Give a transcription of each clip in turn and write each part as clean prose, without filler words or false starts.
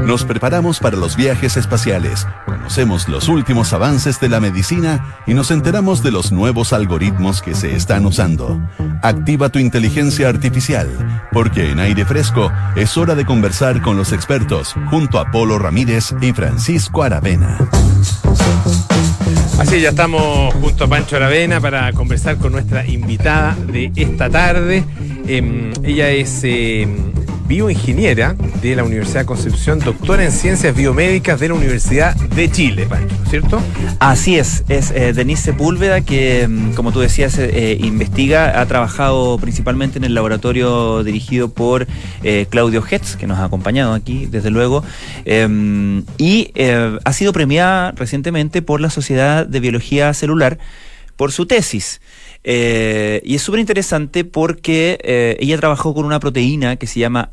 Nos preparamos para los viajes espaciales, conocemos los últimos avances de la medicina y nos enteramos de los nuevos algoritmos que se están usando. Activa tu inteligencia artificial, porque en Aire Fresco es hora de conversar con los expertos junto a Polo Ramírez y Francisco Aravena. Así ya estamos junto a Pancho Aravena para conversar con nuestra invitada de esta tarde. Ella es bioingeniera de la Universidad de Concepción, doctora en Ciencias Biomédicas de la Universidad de Chile, Pancho, ¿cierto? Así es Denise Sepúlveda, que como tú decías, investiga, ha trabajado principalmente en el laboratorio dirigido por Claudio Hetz, que nos ha acompañado aquí, desde luego, y ha sido premiada recientemente por la Sociedad de Biología Celular por su tesis. Y es súper interesante porque ella trabajó con una proteína que se llama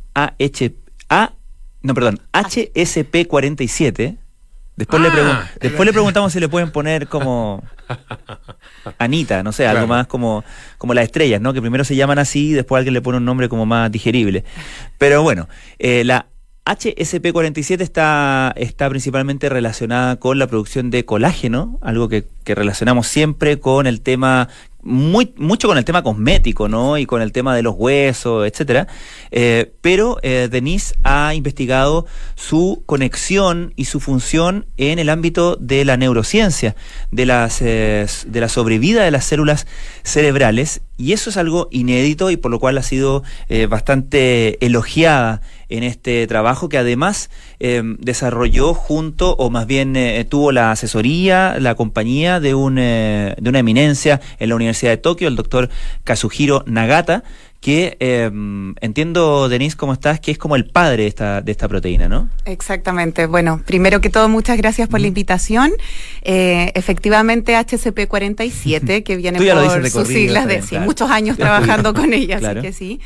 HSP47. Después le preguntamos si le pueden poner como Anita, no sé, claro, algo más como las estrellas, ¿no? Que primero se llaman así y después alguien le pone un nombre como más digerible. Pero bueno, la HSP47 está principalmente relacionada con la producción de colágeno, algo que relacionamos siempre con el tema, mucho con el tema cosmético, ¿no? Y con el tema de los huesos, etcétera. Pero Denise ha investigado su conexión y su función en el ámbito de la neurociencia, de la sobrevida de las células cerebrales, y eso es algo inédito y por lo cual ha sido bastante elogiada en este trabajo, que además desarrolló junto, o más bien tuvo la asesoría, la compañía de una eminencia en la Universidad de Tokio, el doctor Kazuhiro Nagata, que entiendo, Denise, ¿cómo estás? Que es como el padre de esta proteína, ¿no? Exactamente. Bueno, primero que todo, muchas gracias por la invitación. Efectivamente, HSP47, que viene por sus siglas de muchos años trabajando con ella, claro. Así que sí.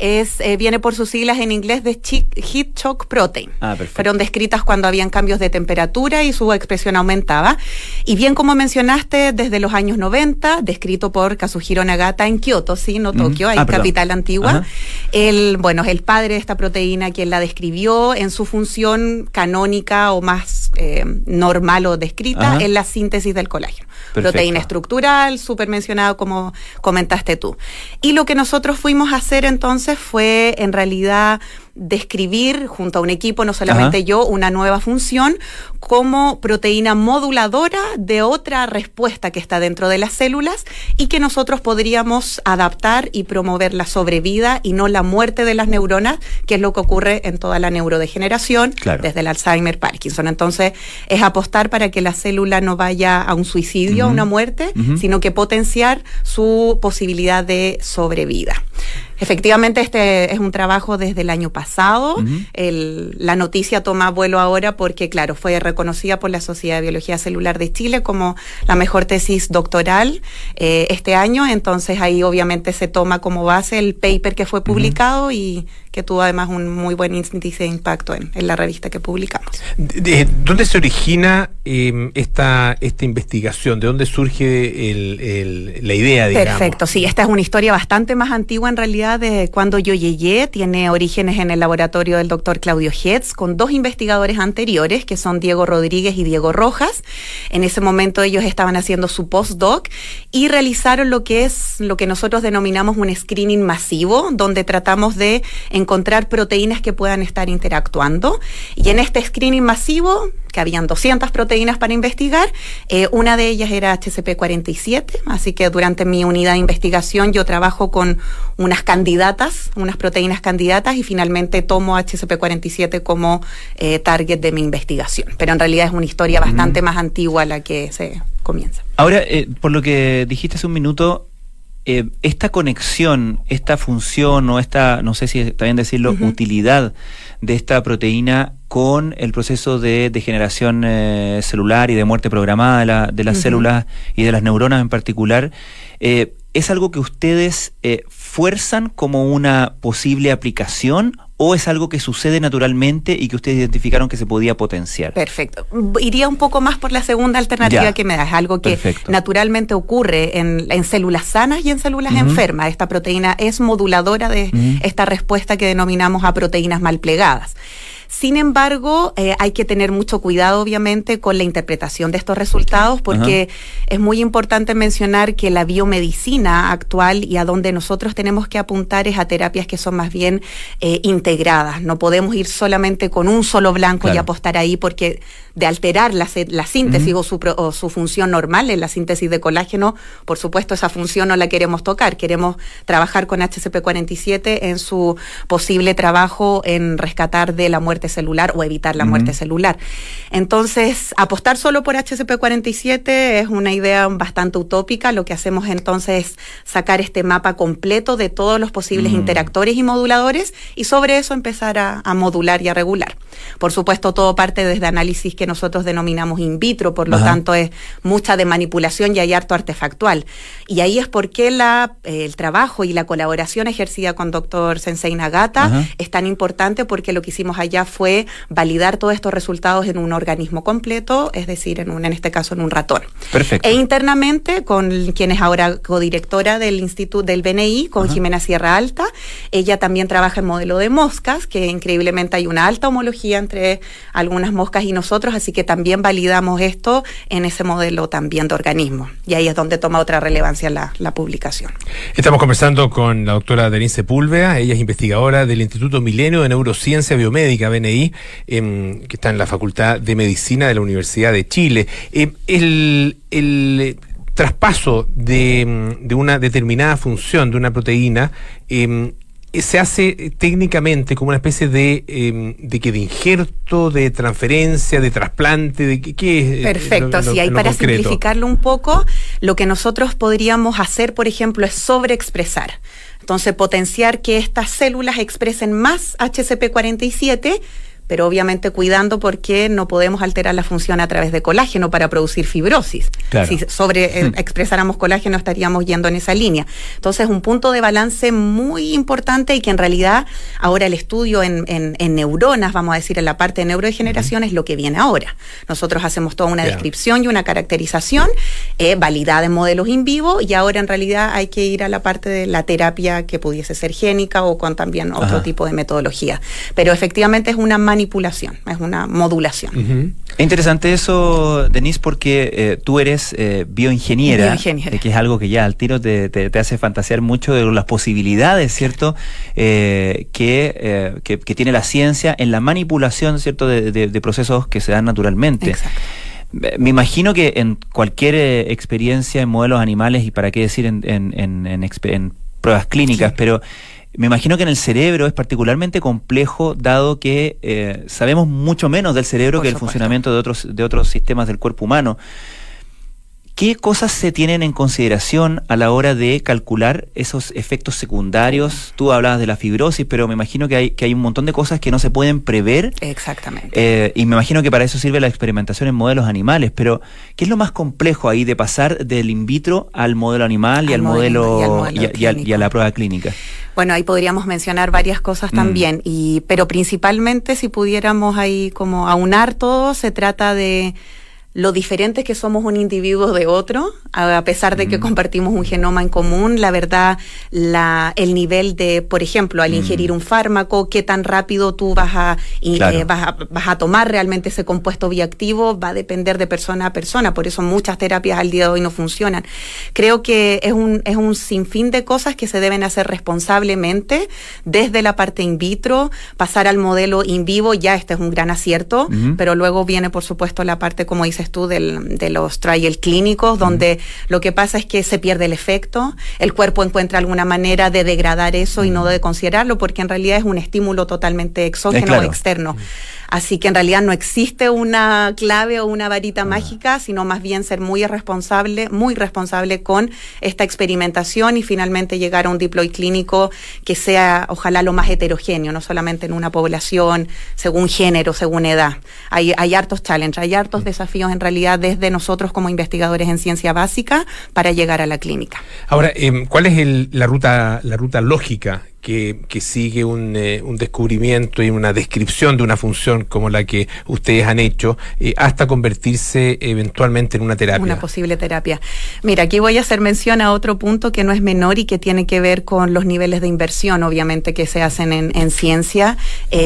Viene por sus siglas en inglés de Heat Shock Protein. Fueron descritas cuando habían cambios de temperatura y su expresión aumentaba. Y bien, como mencionaste, desde los años 90, descrito por Kazuhiro Nagata en Kioto, sí, no Tokio, ahí capital antigua. Él, bueno, es el padre de esta proteína, quien la describió en su función canónica o más normal o descrita en la síntesis del colágeno. Perfecto. Proteína estructural, súper mencionado como comentaste tú. Y lo que nosotros fuimos a hacer entonces fue en realidad describir junto a un equipo, no solamente yo, una nueva función como proteína moduladora de otra respuesta que está dentro de las células y que nosotros podríamos adaptar y promover la sobrevida y no la muerte de las neuronas, que es lo que ocurre en toda la neurodegeneración, claro, desde el Alzheimer, Parkinson. Entonces, es apostar para que la célula no vaya a un suicidio, a una muerte, sino que potenciar su posibilidad de sobrevida. Efectivamente, este es un trabajo desde el año pasado. La noticia toma vuelo ahora porque, claro, fue reconocida por la Sociedad de Biología Celular de Chile como la mejor tesis doctoral este año. Entonces, ahí obviamente se toma como base el paper que fue publicado y que tuvo además un muy buen índice de impacto en la revista que publicamos. ¿Dónde se origina esta investigación? ¿De dónde surge la idea, digamos? Perfecto, sí, esta es una historia bastante más antigua en realidad de cuando yo llegué. Tiene orígenes en el laboratorio del doctor Claudio Hetz, con dos investigadores anteriores, que son Diego Rodríguez y Diego Rojas. En ese momento ellos estaban haciendo su postdoc y realizaron lo que nosotros denominamos un screening masivo, donde tratamos de encontrar proteínas que puedan estar interactuando. Y en este screening masivo, que habían 200 proteínas para investigar, una de ellas era HSP47, así que durante mi unidad de investigación yo trabajo con unas proteínas candidatas, y finalmente tomo HSP47 como target de mi investigación. Pero en realidad es una historia bastante más antigua la que se comienza. Ahora, por lo que dijiste hace un minuto, esta conexión, esta función o esta, no sé si está bien decirlo, utilidad de esta proteína con el proceso de degeneración celular y de muerte programada de las células y de las neuronas en particular, ¿es algo que ustedes fuerzan como una posible aplicación o es algo que sucede naturalmente y que ustedes identificaron que se podía potenciar? Perfecto. Iría un poco más por la segunda alternativa que me das, algo que naturalmente ocurre en células sanas y en células enfermas. Esta proteína es moduladora de esta respuesta que denominamos a proteínas mal plegadas. Sin embargo, hay que tener mucho cuidado, obviamente, con la interpretación de estos resultados, porque es muy importante mencionar que la biomedicina actual y a donde nosotros tenemos que apuntar es a terapias que son más bien integradas. No podemos ir solamente con un solo blanco y apostar ahí, porque de alterar la síntesis o su función normal en la síntesis de colágeno, por supuesto esa función no la queremos tocar. Queremos trabajar con HCP47 en su posible trabajo en rescatar de la muerte celular o evitar la muerte celular. Entonces, apostar solo por HCP47 es una idea bastante utópica. Lo que hacemos entonces es sacar este mapa completo de todos los posibles interactores y moduladores, y sobre eso empezar a modular y a regular. Por supuesto, todo parte desde análisis que nosotros denominamos in vitro, por lo tanto es mucha de manipulación y hay harto artefactual. Y ahí es porque el trabajo y la colaboración ejercida con Dr. Sensei Nagata es tan importante, porque lo que hicimos allá fue validar todos estos resultados en un organismo completo, es decir, en este caso en un ratón. Perfecto. E internamente, con quien es ahora codirectora del Instituto del BNI, con Jimena Sierra Alta, ella también trabaja en modelo de moscas, que increíblemente hay una alta homología entre algunas moscas y nosotros, así que también validamos esto en ese modelo también de organismo. Y ahí es donde toma otra relevancia la publicación. Estamos conversando con la doctora Denise Sepúlveda. Ella es investigadora del Instituto Milenio de Neurociencia Biomédica, BNI, que está en la Facultad de Medicina de la Universidad de Chile. El traspaso de una determinada función de una proteína se hace técnicamente como una especie de injerto, de transferencia, de trasplante, de qué es. Perfecto, sí, ahí para concreto simplificarlo un poco, lo que nosotros podríamos hacer, por ejemplo, es sobreexpresar. Entonces, potenciar que estas células expresen más HCP47, pero obviamente cuidando, porque no podemos alterar la función a través de colágeno para producir fibrosis. Claro. Si expresáramos colágeno estaríamos yendo en esa línea. Entonces, un punto de balance muy importante, y que en realidad ahora el estudio en neuronas, vamos a decir, en la parte de neurodegeneración, es lo que viene ahora. Nosotros hacemos toda una descripción y una caracterización validada en modelos in vivo, y ahora en realidad hay que ir a la parte de la terapia, que pudiese ser génica o con también otro tipo de metodología. Pero efectivamente es una manipulación, es una modulación. Es interesante eso, Denise, porque tú eres bioingeniera, que es algo que ya al tiro te hace fantasear mucho de las posibilidades, ¿cierto? Que tiene la ciencia en la manipulación, ¿cierto? De procesos que se dan naturalmente. Exacto. Me imagino que en cualquier experiencia en modelos animales, y para qué decir en pruebas clínicas, pero me imagino que en el cerebro es particularmente complejo, dado que sabemos mucho menos del cerebro que el funcionamiento de otros sistemas del cuerpo humano. ¿Qué cosas se tienen en consideración a la hora de calcular esos efectos secundarios? Tú hablabas de la fibrosis, pero me imagino que hay un montón de cosas que no se pueden prever. Exactamente. Y me imagino que para eso sirve la experimentación en modelos animales. Pero, ¿qué es lo más complejo ahí de pasar del in vitro al modelo animal y a la prueba clínica? Bueno, ahí podríamos mencionar varias cosas también, pero principalmente, si pudiéramos ahí como aunar todo, se trata de lo diferentes que somos un individuo de otro, a pesar de que compartimos un genoma en común. La verdad, el nivel de, por ejemplo, al ingerir un fármaco, qué tan rápido tú vas a tomar realmente ese compuesto bioactivo, va a depender de persona a persona. Por eso muchas terapias al día de hoy no funcionan. Creo que es un sinfín de cosas que se deben hacer responsablemente, desde la parte in vitro, pasar al modelo in vivo. Ya este es un gran acierto, pero luego viene, por supuesto, la parte, como dices tú, de los trial clínicos, donde lo que pasa es que se pierde el efecto, el cuerpo encuentra alguna manera de degradar eso y no de considerarlo, porque en realidad es un estímulo totalmente exógeno o externo. Así que en realidad no existe una clave o una varita mágica, sino más bien ser muy responsable con esta experimentación, y finalmente llegar a un deploy clínico que sea, ojalá, lo más heterogéneo, no solamente en una población, según género, según edad. Hay hartos challenges, hay hartos desafíos en realidad desde nosotros como investigadores en ciencia básica para llegar a la clínica. Ahora, ¿cuál es la ruta lógica que sigue un descubrimiento y una descripción de una función como la que ustedes han hecho, hasta convertirse eventualmente en una terapia. Una posible terapia. Mira, aquí voy a hacer mención a otro punto que no es menor y que tiene que ver con los niveles de inversión, obviamente, que se hacen en ciencia.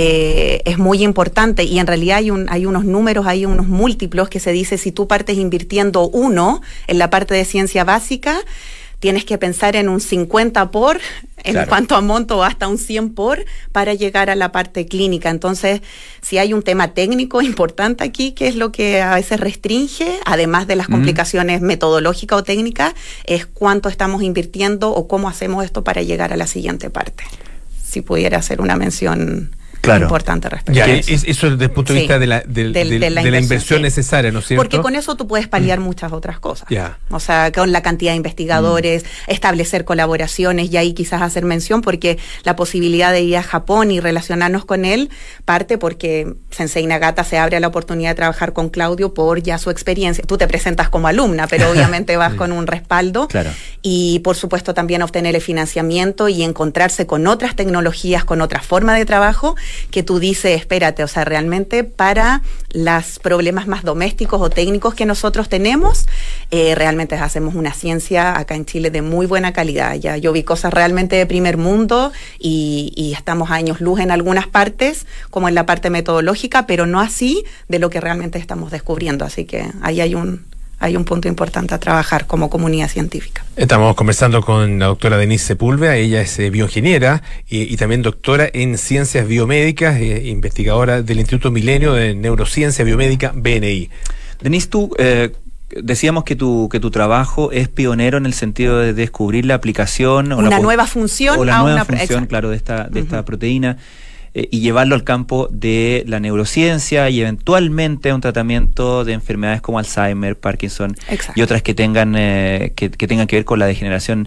Es muy importante y en realidad hay unos números, hay unos múltiplos que se dice, si tú partes invirtiendo 1 en la parte de ciencia básica, tienes que pensar en un 50 por, en cuanto a monto, hasta un 100 por, para llegar a la parte clínica. Entonces, si hay un tema técnico importante aquí, que es lo que a veces restringe, además de las complicaciones metodológicas o técnicas, es cuánto estamos invirtiendo o cómo hacemos esto para llegar a la siguiente parte. Si pudiera hacer una mención importante respecto a eso. Eso desde el punto de vista de la inversión necesaria, ¿no es cierto? Porque con eso tú puedes paliar muchas otras cosas. O sea, con la cantidad de investigadores, establecer colaboraciones, y ahí quizás hacer mención, porque la posibilidad de ir a Japón y relacionarnos con él parte porque Sensei Nagata se abre a la oportunidad de trabajar con Claudio por ya su experiencia. Tú te presentas como alumna, pero obviamente vas con un respaldo. Y por supuesto también obtener el financiamiento y encontrarse con otras tecnologías, con otra forma de trabajo, que tú dices, espérate, o sea, realmente para los problemas más domésticos o técnicos que nosotros tenemos, realmente hacemos una ciencia acá en Chile de muy buena calidad. Ya yo vi cosas realmente de primer mundo y estamos a años luz en algunas partes, como en la parte metodológica, pero no así de lo que realmente estamos descubriendo. Así que ahí hay un punto importante a trabajar como comunidad científica. Estamos conversando con la doctora Denise Sepúlveda. Ella es bioingeniera y también doctora en ciencias biomédicas, investigadora del Instituto Milenio de Neurociencia Biomédica, BNI. Denise, tú decíamos que tu trabajo es pionero en el sentido de descubrir la aplicación una nueva función o la nueva función, claro, de esta proteína. Y llevarlo al campo de la neurociencia y eventualmente a un tratamiento de enfermedades como Alzheimer, Parkinson y otras que tengan que ver con la degeneración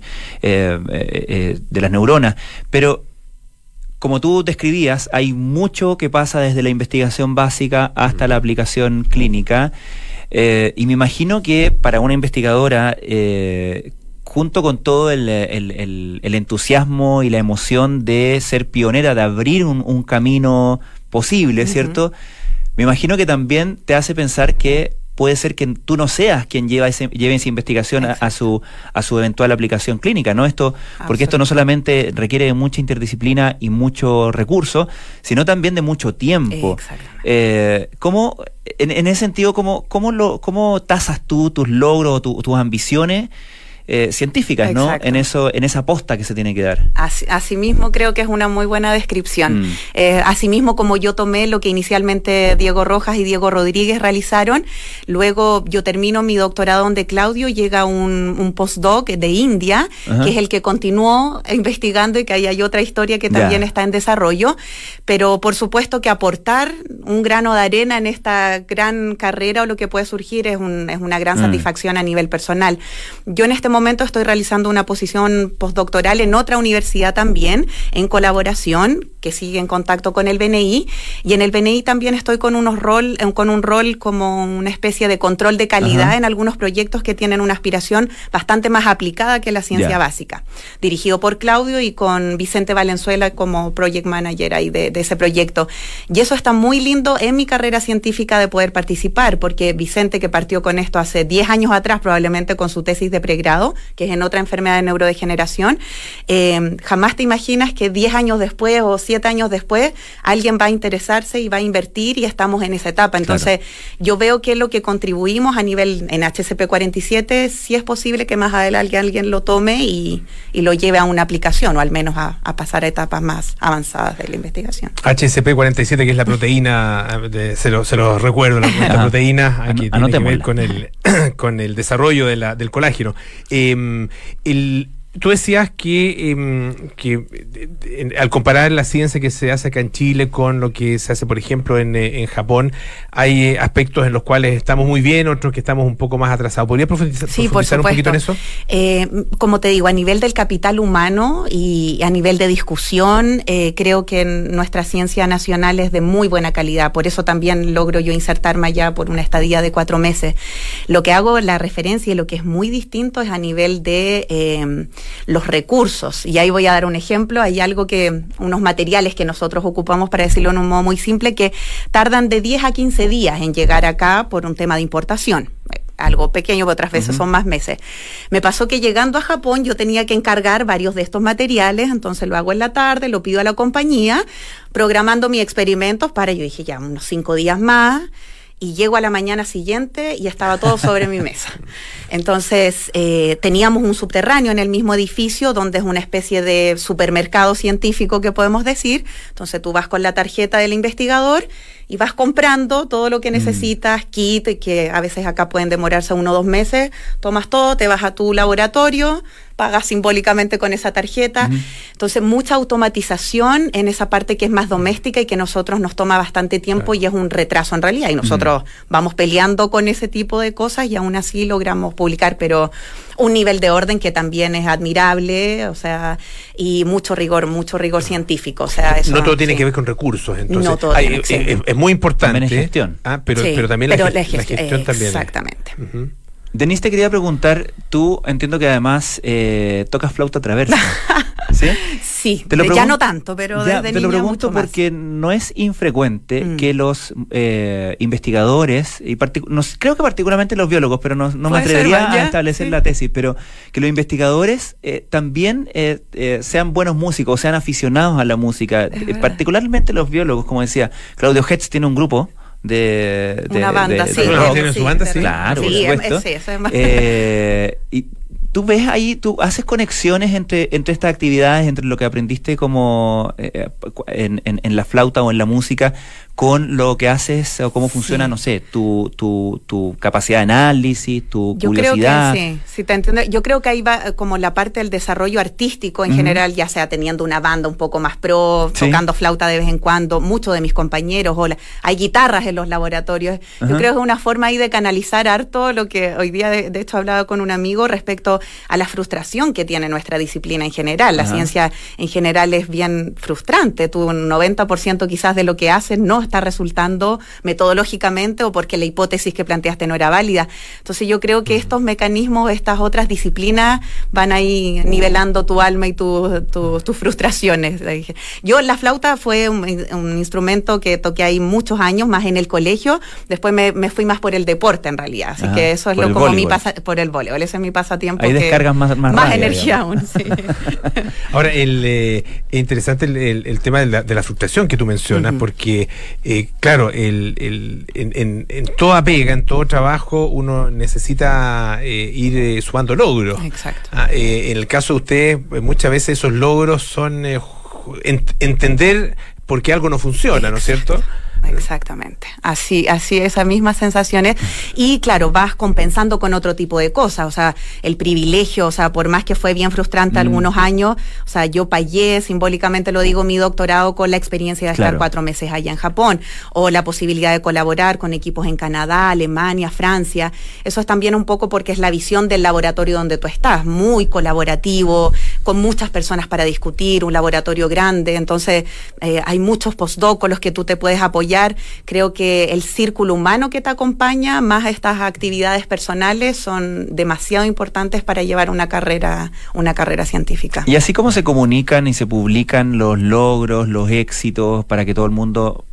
de las neuronas. Pero como tú describías, hay mucho que pasa desde la investigación básica hasta la aplicación clínica, y me imagino que para una investigadora, junto con todo el entusiasmo y la emoción de ser pionera, de abrir un camino posible, ¿cierto? Me imagino que también te hace pensar que puede ser que tú no seas quien lleve esa investigación a su eventual aplicación clínica, ¿no? Porque esto no solamente requiere de mucha interdisciplina y mucho recurso, sino también de mucho tiempo. ¿Cómo, en ese sentido, cómo tasas tú tus logros, tus ambiciones científicas, ¿no? En esa aposta que se tiene que dar. Asimismo creo que es una muy buena descripción. Asimismo, como yo tomé lo que inicialmente Diego Rojas y Diego Rodríguez realizaron, luego yo termino mi doctorado donde Claudio, llega un postdoc de India, que es el que continuó investigando, y que ahí hay otra historia que también está en desarrollo, pero por supuesto que aportar un grano de arena en esta gran carrera o lo que puede surgir es una gran satisfacción a nivel personal. Yo en este momento estoy realizando una posición postdoctoral en otra universidad también, en colaboración, que sigue en contacto con el BNI, y en el BNI también estoy con un rol como una especie de control de calidad en algunos proyectos que tienen una aspiración bastante más aplicada que la ciencia básica, dirigido por Claudio y con Vicente Valenzuela como project manager ahí de ese proyecto. Y eso está muy lindo en mi carrera científica de poder participar, porque Vicente, que partió con esto hace 10 años atrás, probablemente con su tesis de pregrado, que es en otra enfermedad de neurodegeneración, jamás te imaginas que 10 años después o 7 años después alguien va a interesarse y va a invertir, y estamos en esa etapa. Entonces, yo veo que lo que contribuimos a nivel en HCP47, sí es posible que más adelante alguien lo tome y lo lleve a una aplicación, o al menos a pasar a etapas más avanzadas de la investigación. HCP47, que es la proteína, se lo recuerdo, la proteína aquí tiene que ver con el desarrollo del colágeno. Tú decías que al comparar la ciencia que se hace acá en Chile con lo que se hace, por ejemplo, en Japón, hay aspectos en los cuales estamos muy bien, otros que estamos un poco más atrasados. ¿Podría profundizar un poquito en eso? Como te digo, a nivel del capital humano y a nivel de discusión, creo que nuestra ciencia nacional es de muy buena calidad. Por eso también logro yo insertarme allá por una estadía de 4 meses. Lo que hago, la referencia y lo que es muy distinto es a nivel de los recursos. Y ahí voy a dar un ejemplo. Hay unos materiales que nosotros ocupamos, para decirlo en un modo muy simple, que tardan de 10 a 15 días en llegar acá por un tema de importación. Algo pequeño, pero otras veces son más meses. Me pasó que llegando a Japón yo tenía que encargar varios de estos materiales, entonces lo hago en la tarde, lo pido a la compañía, programando mis experimentos yo dije ya unos 5 días más, y llego a la mañana siguiente y estaba todo sobre mi mesa. Entonces, teníamos un subterráneo en el mismo edificio, donde es una especie de supermercado científico, que podemos decir. Entonces tú vas con la tarjeta del investigador y vas comprando todo lo que necesitas, kit, que a veces acá pueden demorarse 1 o 2 meses, tomas todo, te vas a tu laboratorio, pagas simbólicamente con esa tarjeta. Entonces, mucha automatización en esa parte que es más doméstica y que a nosotros nos toma bastante tiempo, y es un retraso en realidad, y nosotros vamos peleando con ese tipo de cosas y aún así logramos publicar, pero un nivel de orden que también es admirable, o sea, y mucho rigor científico, o sea, eso, no todo tiene que ver con recursos, entonces no todo es muy importante. También es gestión. Pero también la gestión también. Exactamente. Denise, te quería preguntar, tú entiendo que además tocas flauta traversa, ¿sí? Sí, ya no tanto, pero desde niña te lo pregunto mucho más. Porque no es infrecuente que los investigadores, y creo que particularmente los biólogos, pero no me atrevería a establecer la tesis, pero que los investigadores también sean buenos músicos, sean aficionados a la música, particularmente los biólogos, como decía, Claudio Hetz tiene un grupo de una banda, sí. ¿Tiene su banda? Sí. Claro, por supuesto. Sí, eso es más. Y tú ves ahí, tú haces conexiones entre estas actividades, entre lo que aprendiste como en la flauta o en la música, con lo que haces o cómo funciona, no sé, tu capacidad de análisis, tu curiosidad. Creo que sí, te entiendo. Yo creo que ahí va como la parte del desarrollo artístico en general, ya sea teniendo una banda un poco más pro, tocando flauta de vez en cuando, muchos de mis compañeros, hay guitarras en los laboratorios. Yo creo que es una forma ahí de canalizar harto lo que hoy día, de hecho, hablaba con un amigo respecto a la frustración que tiene nuestra disciplina en general. La ciencia en general es bien frustrante. Tú, un 90% quizás de lo que haces no está resultando metodológicamente, o porque la hipótesis que planteaste no era válida. Entonces yo creo que estos mecanismos, estas otras disciplinas van ahí nivelando tu alma y tus frustraciones. Yo, la flauta fue un instrumento que toqué ahí muchos años, más en el colegio. Después me fui más por el deporte en realidad, así que eso es por el voleibol, ese es mi pasatiempo. Ahí descargas más rabia, energía aún, sí. Ahora, es interesante el tema de la frustración que tú mencionas, porque claro, en toda pega, en todo trabajo, uno necesita ir sumando logros. Exacto. En el caso de ustedes, muchas veces esos logros son entender por qué algo no funciona, ¿no es cierto? Exactamente, así esas mismas sensaciones, y claro, vas compensando con otro tipo de cosas, o sea, el privilegio, o sea, por más que fue bien frustrante algunos años, o sea, yo pagué, simbólicamente lo digo, mi doctorado con la experiencia de estar 4 meses allá en Japón, o la posibilidad de colaborar con equipos en Canadá, Alemania, Francia. Eso es también un poco porque es la visión del laboratorio donde tú estás, muy colaborativo, con muchas personas para discutir, un laboratorio grande, entonces hay muchos postdocs con los que tú te puedes apoyar. Creo que el círculo humano que te acompaña, más estas actividades personales, son demasiado importantes para llevar una carrera científica. Y así como se comunican y se publican los logros, los éxitos, para que todo el mundo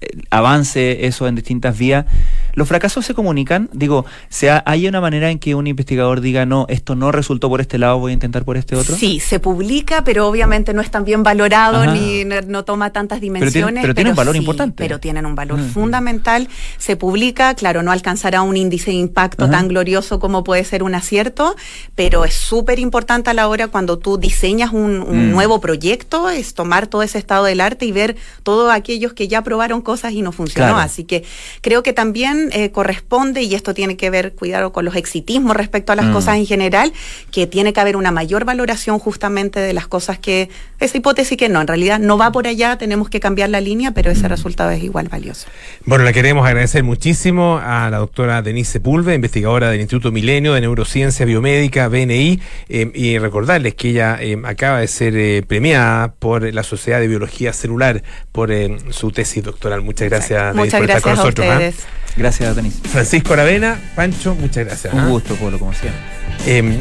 avance eso en distintas vías, ¿los fracasos se comunican? Digo, ¿hay una manera en que un investigador diga, no, esto no resultó por este lado, voy a intentar por este otro? Sí, se publica, pero obviamente no es tan bien valorado, ni no toma tantas dimensiones. Pero tiene un valor importante. Pero tienen un valor fundamental. Se publica, claro, no alcanzará un índice de impacto tan glorioso como puede ser un acierto, pero es súper importante a la hora cuando tú diseñas un nuevo proyecto, es tomar todo ese estado del arte y ver todos aquellos que ya probaron cosas y no funcionó. Claro. Así que creo que también corresponde, y esto tiene que ver, cuidado, con los exitismos respecto a las cosas en general, que tiene que haber una mayor valoración justamente de las cosas que, esa hipótesis que no, en realidad no va por allá, tenemos que cambiar la línea, pero ese resultado es igual valioso. Bueno, le queremos agradecer muchísimo a la doctora Denise Sepúlveda, investigadora del Instituto Milenio de Neurociencia Biomédica, BNI, y recordarles que ella acaba de ser premiada por la Sociedad de Biología Celular por su tesis doctoral. Muchas gracias, Denise, por estar con nosotros. Gracias, Denise. Francisco Aravena, Pancho, muchas gracias. Un gusto, Polo, como siempre.